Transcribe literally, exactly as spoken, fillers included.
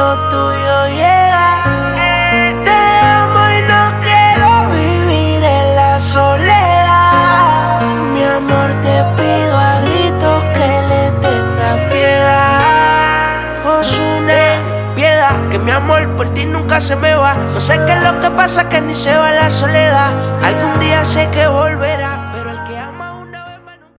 lo tuyo llega. Te amo y no quiero vivir en la soledad. Mi amor, te pido a gritos que le tengas piedad. Ozuna, piedad, que mi amor por ti nunca se me va. No sé qué es lo que pasa, que ni se va la soledad. Algún día sé que volverá.